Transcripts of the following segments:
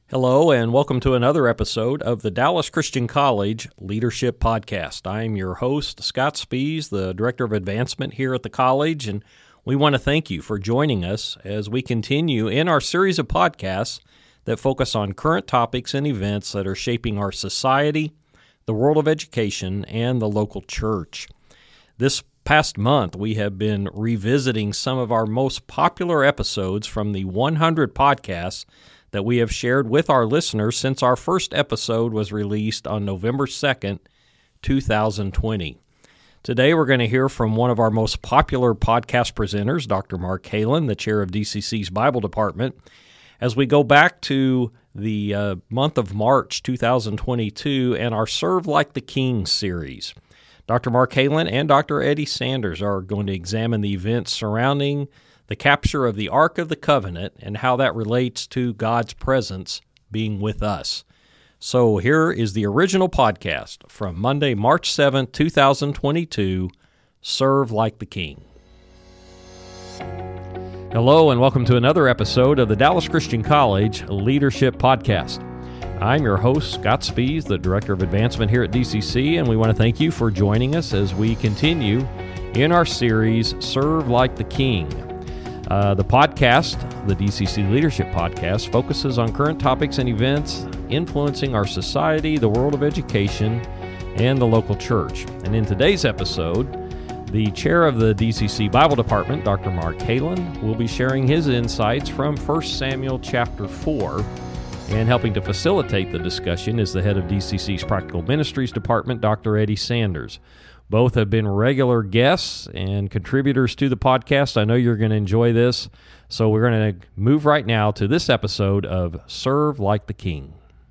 Hello, and welcome to another episode of the Dallas Christian College Leadership Podcast. I am your host, Scott Spies, the Director of Advancement here at the college, and we want to thank you for joining us as we continue in our series of podcasts that focus on current topics and events that are shaping our society, the world of education, and the local church. This past month, we have been revisiting some of our most popular episodes from the 100 podcasts that we have shared with our listeners since our first episode was released on November 2nd, 2020. Today we're going to hear from one of our most popular podcast presenters, Dr. Mark Halen, the chair of DCC's Bible Department, as we go back to the month of March 2022 and our Serve Like the King series. Dr. Mark Halen and Dr. Eddie Sanders are going to examine the events surrounding the capture of the Ark of the Covenant and how that relates to God's presence being with us. So here is the original podcast from Monday, March 7th, 2022, Serve Like the King. Hello, and welcome to another episode of the Dallas Christian College Leadership Podcast. I'm your host, Scott Spies, the Director of Advancement here at DCC, and we want to thank you for joining us as we continue in our series, Serve Like the King. The podcast, the DCC Leadership Podcast, focuses on current topics and events influencing our society, the world of education, and the local church. And in today's episode, the chair of the DCC Bible Department, Dr. Mark Halen, will be sharing his insights from 1 Samuel chapter 4. And helping to facilitate the discussion is the head of DCC's Practical Ministries Department, Dr. Eddie Sanders. Both have been regular guests and contributors to the podcast. I know you're going to enjoy this, so we're going to move right now to this episode of Serve Like the King.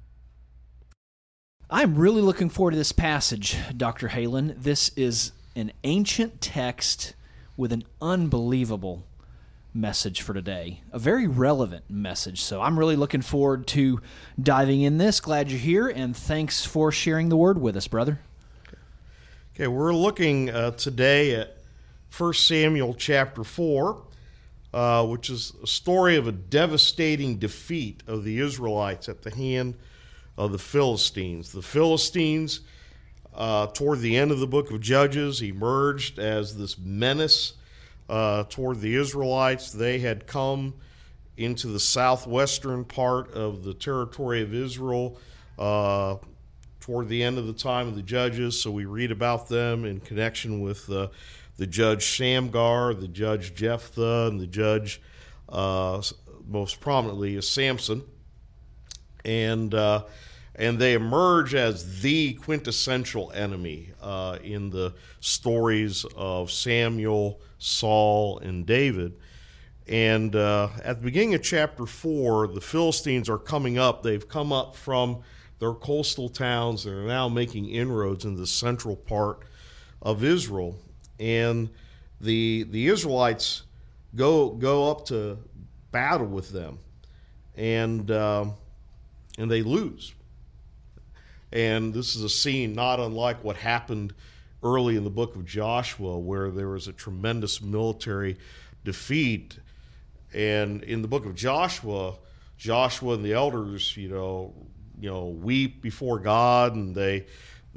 I'm really looking forward to this passage, Dr. Halen. This is an ancient text with an unbelievable message for today, a very relevant message. So I'm really looking forward to diving in this. Glad you're here, and thanks for sharing the word with us, brother. Okay, we're looking today at 1 Samuel chapter 4, which is a story of a devastating defeat of the Israelites at the hand of the Philistines. The Philistines, toward the end of the book of Judges, emerged as this menace toward the Israelites. They had come into the southwestern part of the territory of Israel toward the end of the time of the Judges, so we read about them in connection with the judge Shamgar, the judge Jephthah, and the judge, most prominently, is Samson. And they emerge as the quintessential enemy in the stories of Samuel, Saul, and David. And at the beginning of chapter 4, the Philistines are coming up. They've come up from their coastal towns. They're now making inroads into the central part of Israel. And the Israelites go up to battle with them. And they lose. And this is a scene not unlike what happened early in the book of Joshua, where there was a tremendous military defeat. And in the book of Joshua and the elders, weep before God, and they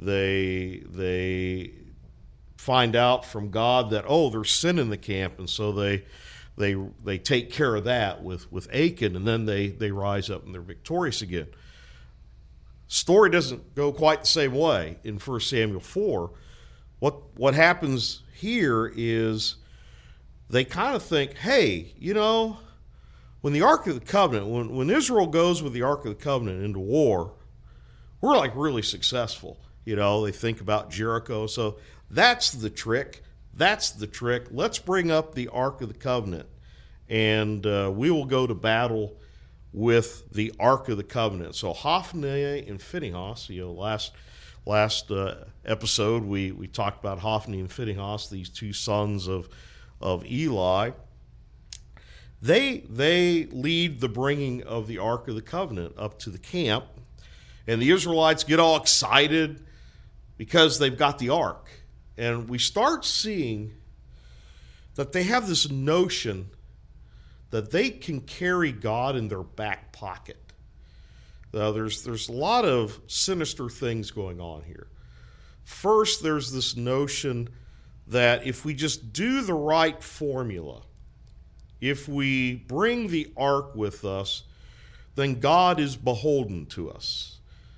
find out from God that there's sin in the camp, and so they take care of that with Achan, and then they rise up and they're victorious again. Story doesn't go quite the same way in 1 Samuel 4. What happens here is they kind of think, hey, when the Ark of the Covenant, when Israel goes with the Ark of the Covenant into war, we're like really successful. They think about Jericho. So that's the trick. Let's bring up the Ark of the Covenant, and we will go to battle with the Ark of the Covenant. So Hophni and Phinehas, last episode we talked about Hophni and Phinehas, these two sons of Eli. They lead the bringing of the Ark of the Covenant up to the camp, and the Israelites get all excited because they've got the Ark. And we start seeing that they have this notion that they can carry God in their back pocket. There's a lot of sinister things going on here. First, there's this notion that if we just do the right formula, if we bring the ark with us, then God is beholden to us.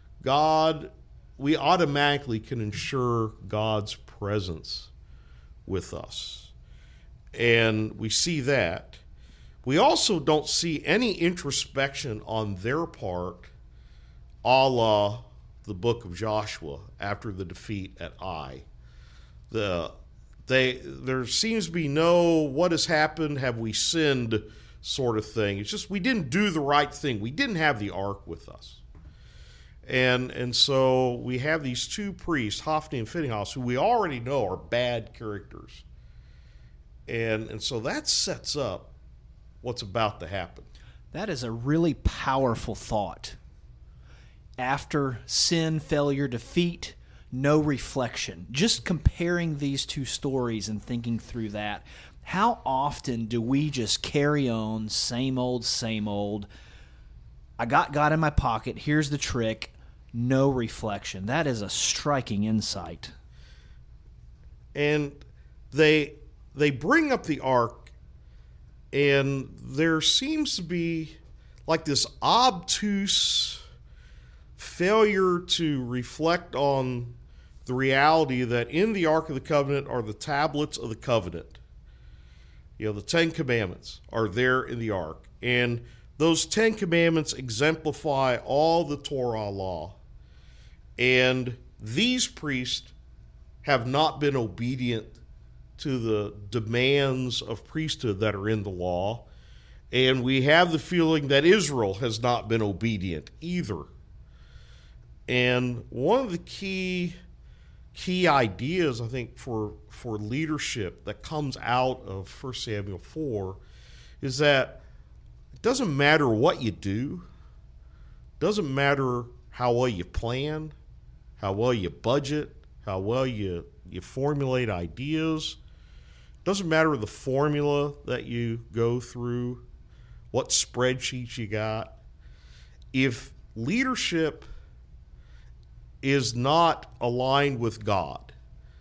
We automatically can ensure God's presence with us. And we see that. We also don't see any introspection on their part, a la the book of Joshua after the defeat at Ai. There seems to be no what has happened, have we sinned sort of thing. It's just we didn't do the right thing. We didn't have the ark with us. And so we have these two priests, Hophni and Phinehas, who we already know are bad characters. And so that sets up what's about to happen. That is a really powerful thought. After sin, failure, defeat, no reflection. Just comparing these two stories and thinking through that, how often do we just carry on, same old, same old? I got God in my pocket, here's the trick, no reflection. That is a striking insight. And they bring up the ark, and there seems to be like this obtuse failure to reflect on the reality that in the Ark of the Covenant are the tablets of the covenant. The 10 Commandments are there in the Ark. And those 10 Commandments exemplify all the Torah law. And these priests have not been obedient to the demands of priesthood that are in the law. And we have the feeling that Israel has not been obedient either. And one of the key ideas, I think, for leadership that comes out of 1 Samuel 4 is that it doesn't matter what you do, doesn't matter how well you plan, how well you budget, how well you formulate ideas. Doesn't matter the formula that you go through, what spreadsheets you got. If leadership is not aligned with God.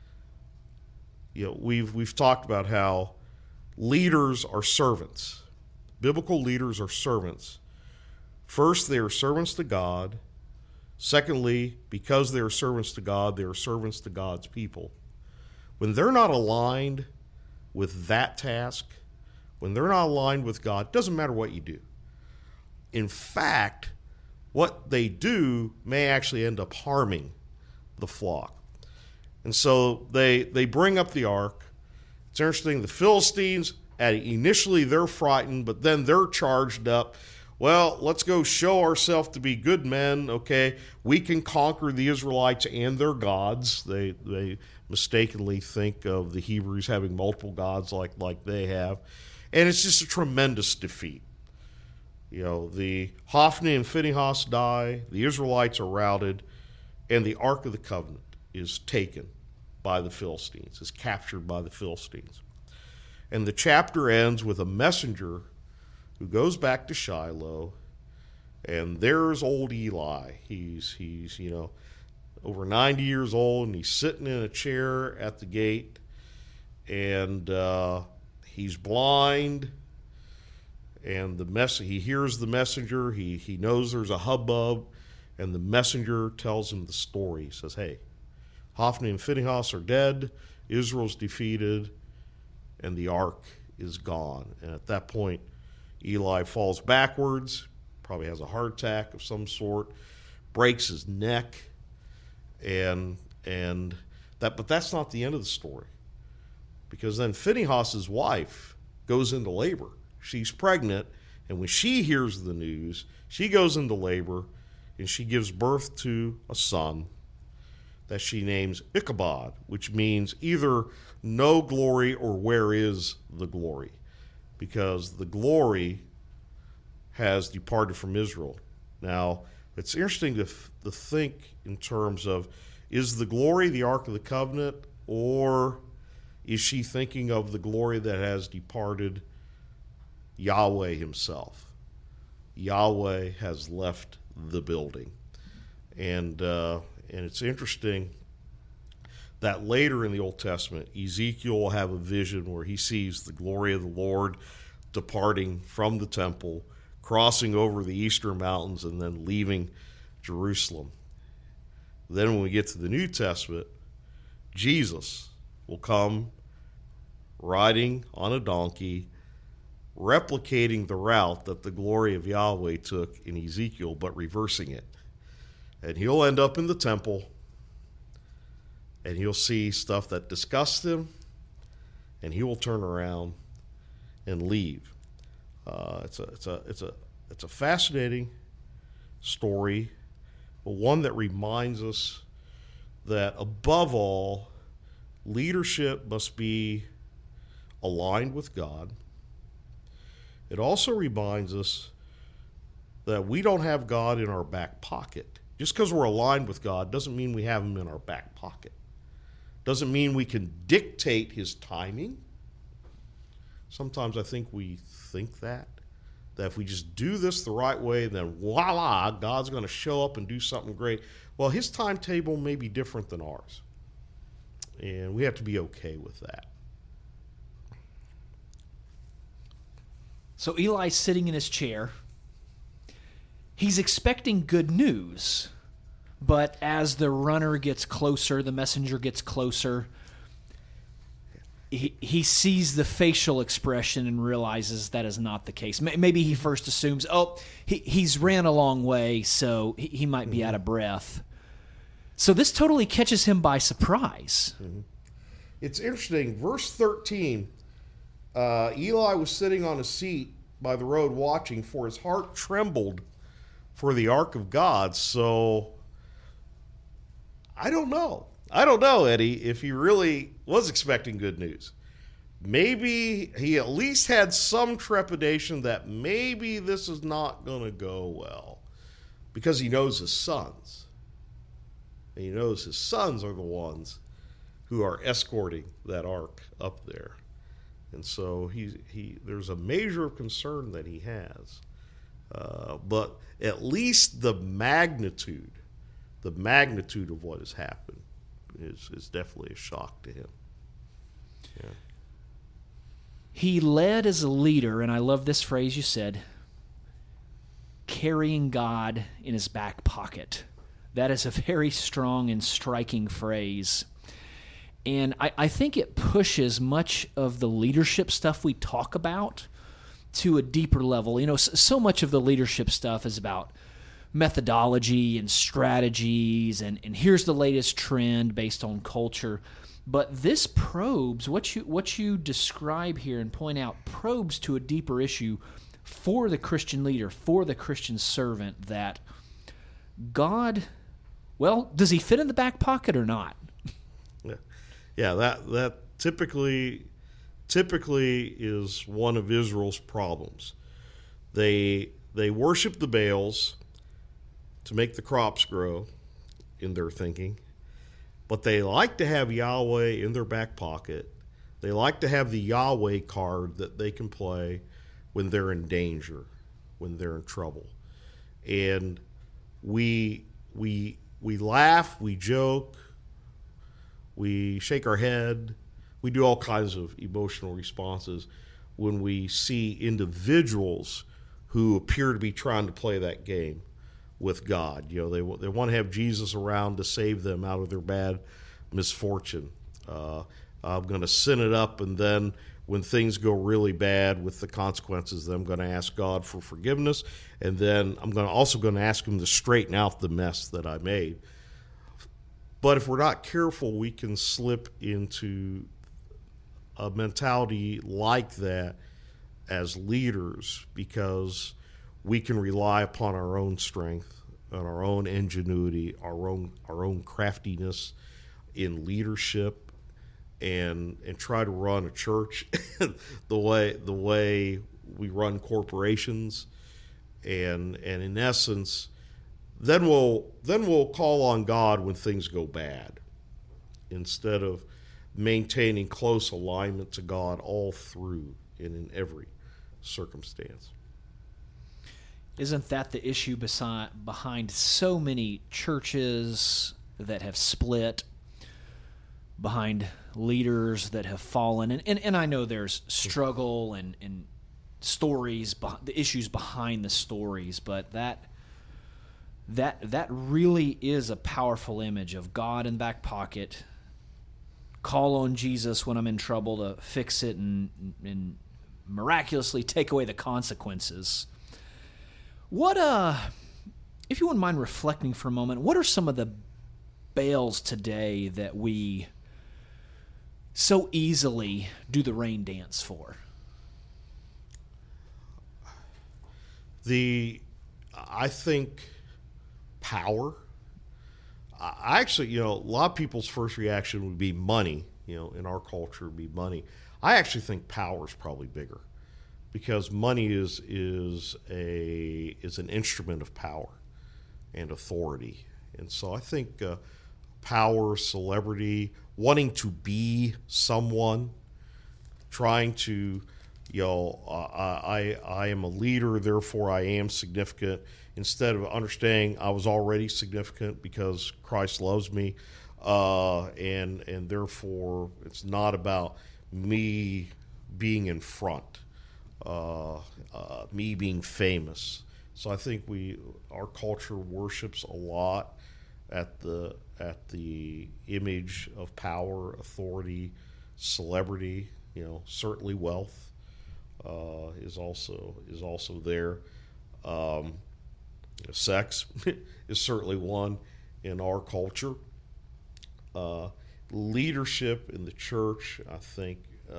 We've talked about how leaders are servants. Biblical leaders are servants. First, they are servants to God. Secondly, because they are servants to God, they are servants to God's people. When they're not aligned with that task, when they're not aligned with God, it doesn't matter what you do. In fact, what they do may actually end up harming the flock. And so they bring up the ark. It's interesting, the Philistines, initially they're frightened, but then they're charged up. Well, let's go show ourselves to be good men, okay? We can conquer the Israelites and their gods. They mistakenly think of the Hebrews having multiple gods like they have. And it's just a tremendous defeat. The Hophni and Phinehas die, the Israelites are routed, and the Ark of the Covenant is taken by the Philistines, is captured by the Philistines. And the chapter ends with a messenger who goes back to Shiloh, and there's old Eli. He's over 90 years old, and he's sitting in a chair at the gate, and he's blind. And he hears the messenger. He knows there's a hubbub, and the messenger tells him the story. He says, hey, Hophni and Phinehas are dead, Israel's defeated, and the ark is gone. And at that point, Eli falls backwards, probably has a heart attack of some sort, breaks his neck, but that's not the end of the story. Because then Phinehas' wife goes into labor. She's pregnant, and when she hears the news, she goes into labor, and she gives birth to a son that she names Ichabod, which means either no glory or where is the glory, because the glory has departed from Israel. Now, it's interesting to think in terms of, is the glory the Ark of the Covenant, or is she thinking of the glory that has departed Yahweh himself? Yahweh has left the building. And it's interesting that later in the Old Testament, Ezekiel will have a vision where he sees the glory of the Lord departing from the temple, crossing over the eastern mountains, and then leaving Jerusalem. Then when we get to the New Testament, Jesus will come riding on a donkey, replicating the route that the glory of Yahweh took in Ezekiel, but reversing it. And he'll end up in the temple, and he'll see stuff that disgusts him, and he will turn around and leave. It's a fascinating story, but one that reminds us that above all, leadership must be aligned with God. It also reminds us that we don't have God in our back pocket. Just because we're aligned with God doesn't mean we have him in our back pocket. Doesn't mean we can dictate his timing. Sometimes I think we think that if we just do this the right way, then voila, God's going to show up and do something great. Well, his timetable may be different than ours. And we have to be okay with that. So Eli's sitting in his chair. He's expecting good news, but as the runner gets closer, the messenger gets closer, he sees the facial expression and realizes that is not the case. Maybe he first assumes, he's ran a long way, so he might be out of breath. So this totally catches him by surprise. Mm-hmm. It's interesting. Verse 13, Eli was sitting on a seat by the road watching, for his heart trembled for the ark of God. So I don't know, Eddie, if he really was expecting good news. Maybe he at least had some trepidation that maybe this is not going to go well, because he knows his sons. And he knows his sons are the ones who are escorting that ark up there. And so there's a measure of concern that he has. But at least the magnitude of what has happened is definitely a shock to him. Yeah. He led as a leader, and I love this phrase you said, carrying God in his back pocket. That is a very strong and striking phrase. And I think it pushes much of the leadership stuff we talk about to a deeper level. You know, so much of the leadership stuff is about methodology and strategies, and here's the latest trend based on culture. But this probes, what you describe here and point out, probes to a deeper issue for the Christian leader, for the Christian servant, that God, well, does he fit in the back pocket or not? Yeah, that typically is one of Israel's problems. They worship the Baals to make the crops grow, in their thinking, but they like to have Yahweh in their back pocket. They like to have the Yahweh card that they can play when they're in danger, when they're in trouble. And we laugh, we joke, we shake our head, we do all kinds of emotional responses when we see individuals who appear to be trying to play that game with God. You know, they want to have Jesus around to save them out of their bad misfortune. I'm going to sin it up, and then when things go really bad with the consequences, then I'm going to ask God for forgiveness, and then I'm also going to ask him to straighten out the mess that I made. But if we're not careful, we can slip into a mentality like that as leaders, because we can rely upon our own strength and our own ingenuity, our own craftiness in leadership, and try to run a church the way we run corporations, and in essence, then we'll call on God when things go bad, instead of maintaining close alignment to God all through and in every circumstance. Isn't that the issue behind so many churches that have split, behind leaders that have fallen? And I know there's struggle and stories, the issues behind the stories, but that really is a powerful image of God in back pocket. Call on Jesus when I'm in trouble to fix it and miraculously take away the consequences. What if you wouldn't mind reflecting for a moment, what are some of the Baals today that we so easily do the rain dance for? I think power. I actually, a lot of people's first reaction would be money. In our culture, would be money. I actually think power is probably bigger, because money is an instrument of power and authority, and so I think power, celebrity, wanting to be someone, trying to, I am a leader, therefore I am significant, instead of understanding I was already significant because Christ loves me, and therefore it's not about me being in front, me being famous. So I think our culture worships a lot at the image of power, authority, celebrity. Certainly wealth is also there. Sex is certainly one in our culture. Leadership in the church, I think,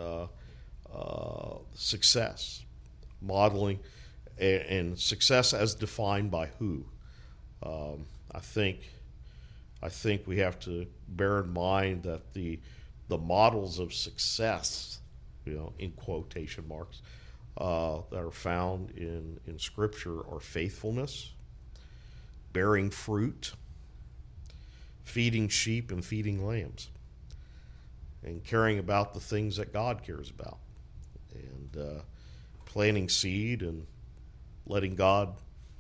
success, modeling, and success as defined by who. I think we have to bear in mind that the models of success, in quotation marks, that are found in Scripture are faithfulness, bearing fruit, feeding sheep and feeding lambs, and caring about the things that God cares about, and planting seed and letting God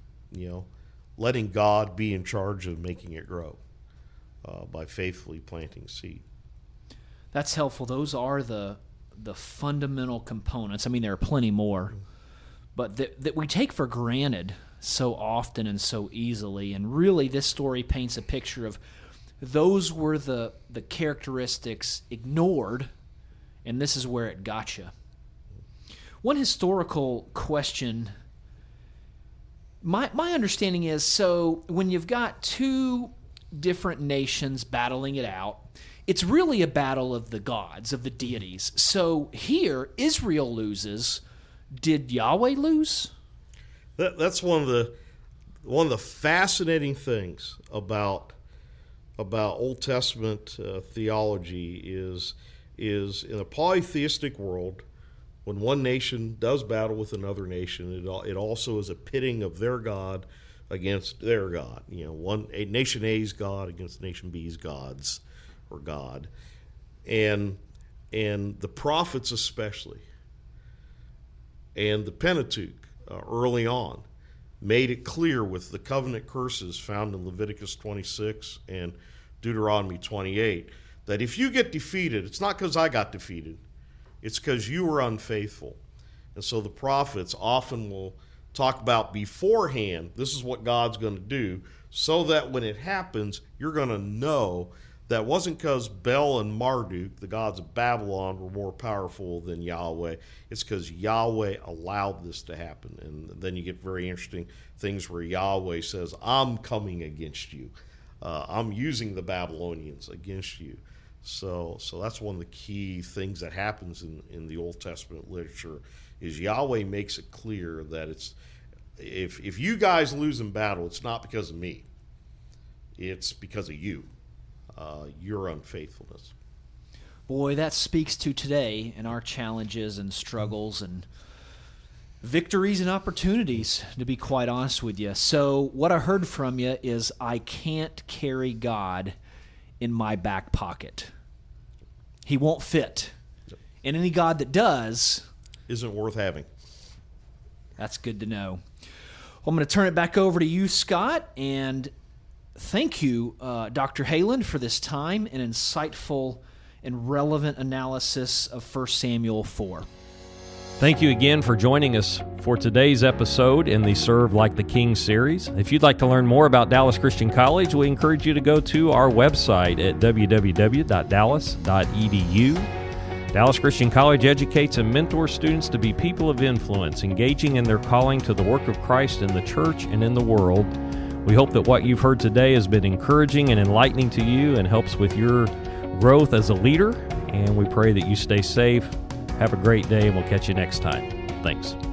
be in charge of making it grow by faithfully planting seed. That's helpful. Those are the fundamental components. I mean, there are plenty more, but that we take for granted so often and so easily. And really, this story paints a picture of those were the characteristics ignored, and this is where it got you. One historical question, my understanding is, so when you've got two different nations battling it out, it's really a battle of the gods, of the deities. So here, Israel loses. Did Yahweh lose? That's one of the fascinating things about Old Testament theology is in a polytheistic world, when one nation does battle with another nation, it also is a pitting of their God against their God. Nation A's God against nation B's gods or God, and the prophets especially, and the Pentateuch early on made it clear with the covenant curses found in Leviticus 26 and Deuteronomy 28 that if you get defeated, it's not because I got defeated, it's because you were unfaithful. And so the prophets often will talk about beforehand, this is what God's going to do, so that when it happens, you're going to know that it wasn't because Bel and Marduk, the gods of Babylon, were more powerful than Yahweh. It's because Yahweh allowed this to happen. And then you get very interesting things where Yahweh says, I'm coming against you. I'm using the Babylonians against you. So that's one of the key things that happens in the Old Testament literature is Yahweh makes it clear that it's if you guys lose in battle, it's not because of me. It's because of you. Your unfaithfulness. Boy, that speaks to today and our challenges and struggles and victories and opportunities, to be quite honest with you. So what I heard from you is I can't carry God in my back pocket. He won't fit. And any God that does isn't worth having. That's good to know. I'm going to turn it back over to you, Scott, and thank you, Dr. Halen, for this time and insightful and relevant analysis of 1 Samuel 4. Thank you again for joining us for today's episode in the Serve Like the King series. If you'd like to learn more about Dallas Christian College, we encourage you to go to our website at www.dallas.edu. Dallas Christian College educates and mentors students to be people of influence, engaging in their calling to the work of Christ in the church and in the world. We hope that what you've heard today has been encouraging and enlightening to you and helps with your growth as a leader, and we pray that you stay safe. Have a great day, and we'll catch you next time. Thanks.